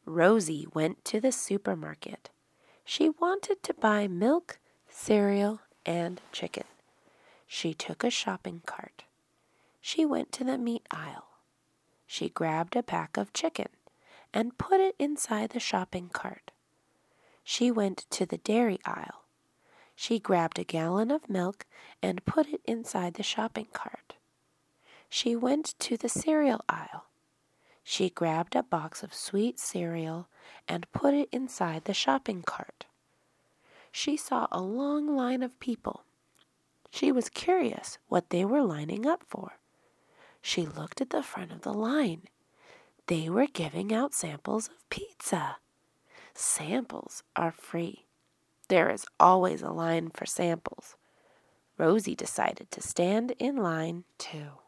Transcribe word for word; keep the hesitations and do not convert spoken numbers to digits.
Rosie went to the supermarket. She wanted to buy milk, cereal, and chicken. She took a shopping cart. She went to the meat aisle. She grabbed a pack of chicken and put it inside the shopping cart. She went to the dairy aisle. She grabbed a gallon of milk and put it inside the shopping cart. She went to the cereal aisle. She grabbed a box of sweet cereal and put it inside the shopping cart. She saw a long line of people. She was curious what they were lining up for. She looked at the front of the line. They were giving out samples of pizza. Samples are free. There is always a line for samples. Rosie decided to stand in line too.